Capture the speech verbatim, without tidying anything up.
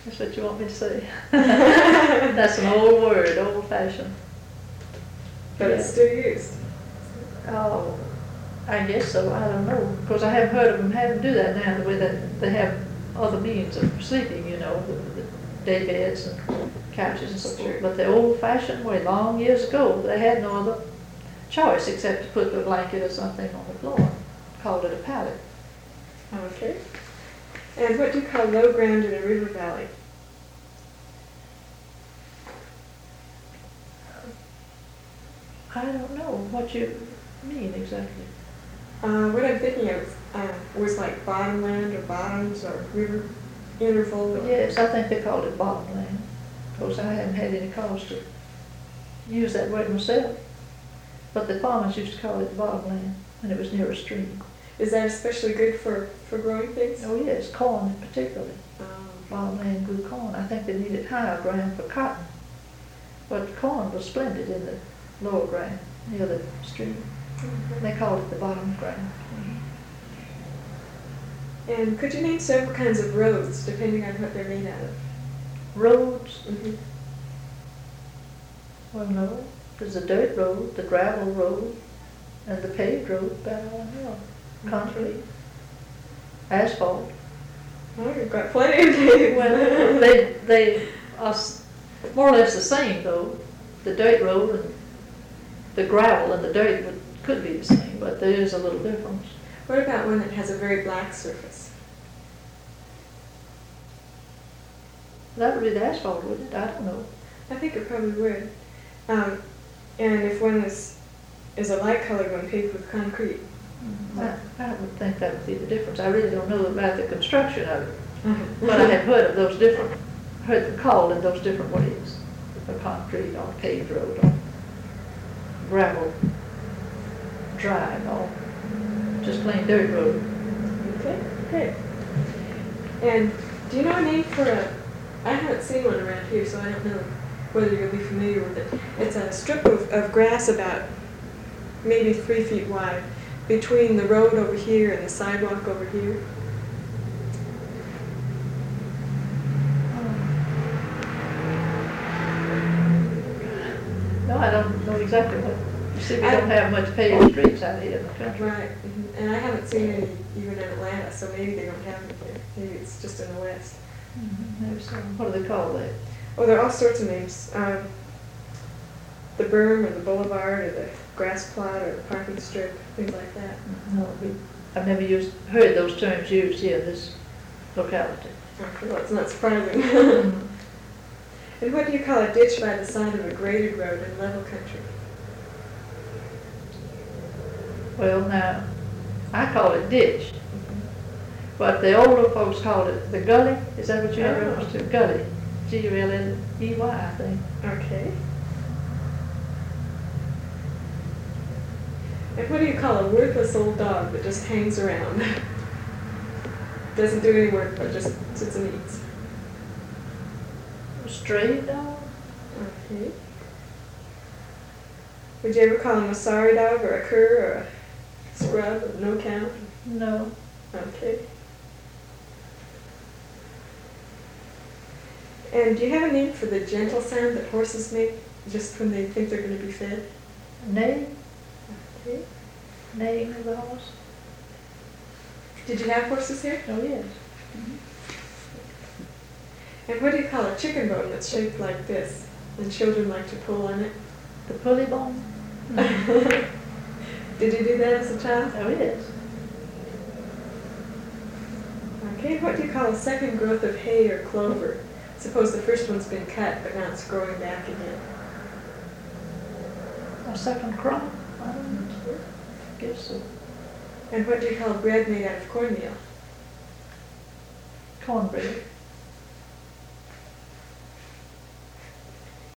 That's what you want me to say? That's an old word, old fashioned. But Yeah. it's still used. Oh, I guess so, I don't know, because I haven't heard of them having to do that now, the way that they have other means of sleeping, you know, the, the day beds and couches and so That's forth. true. But the old fashioned way, long years ago, they had no other choice except to put a blanket or something on the floor, called it a pallet. Okay. And what do you call low ground in a river valley? I don't know what you mean exactly. Uh, what I'm thinking of uh, was like bottomland or bottoms or river interval. But Or yes, I think they called it bottomland. Of course, I haven't had any cause to use that word myself. But the farmers used to call it bottomland when it was near a stream. Is that especially good for, for growing things? Oh yes, corn particularly. Um, Bottomland grew corn. I think they needed higher ground for cotton. But corn was splendid in the lower ground, near the stream. They called it the bottom ground. And could you name several kinds of roads, depending on what they're made out of? Roads, Mm-hmm. well no, there's the dirt road, the gravel road, and the paved road, about all I know. Concrete, asphalt. Oh, you've got plenty of names. Well, they, they are s- more or less the same though. The dirt road and the gravel and the dirt would, could be the same, but there is a little difference. What about one that has a very black surface? That would be the asphalt, wouldn't it? I don't know. I think it probably would. Um, and if one is is a light colored one paved with concrete. I, I would think that would be the difference. I really don't know about the construction of it, but I have heard of those different, heard them called in those different ways. A concrete or paved road or gravel drive or just plain dirt road. Okay, great. And do you know a name for a, I haven't seen one around here, so I don't know whether you'll be familiar with it. It's a strip of, of grass about maybe three feet wide between the road over here and the sidewalk over here. No, I don't know exactly what, you see, we I- don't have much paved streets out here in the country. Right, mhm. And I haven't seen any even in Atlanta, so maybe they don't have it here. Maybe it's just in the West. Mhm, maybe so. What do they call that? Oh, there are all sorts of names. Um, the berm or the boulevard or the grass plot or the parking strip, things like that. No, we, I've never used, heard those terms used here in this locality. Okay, well, it's not surprising. Mhm. And what do you call a ditch by the side of a graded road in level country? Well, now, I call it ditch, but the older folks called it the gully. Is that what you have Oh. reference to? Gully, G U L L E Y, I think. Okay. And what do you call a worthless old dog that just hangs around? Doesn't do any work, but just sits and eats. A stray dog? Okay. Would you ever call him a sorry dog or a cur or a scrub or no count? No. Okay. And do you have a name for the gentle sound that horses make just when they think they're going to be fed? Neigh? Okay. Neighing of the horse? Did you have horses here? Oh, yes. And what do you call a chicken bone that's shaped like this? And children like to pull on it? The pulley bone? Did you do that as a child? Oh, yes. Okay, what do you call a second growth of hay or clover? Suppose the first one's been cut, but now it's growing back again. A second crop? I don't know. I guess so. And what do you call bread made out of cornmeal? Cornbread.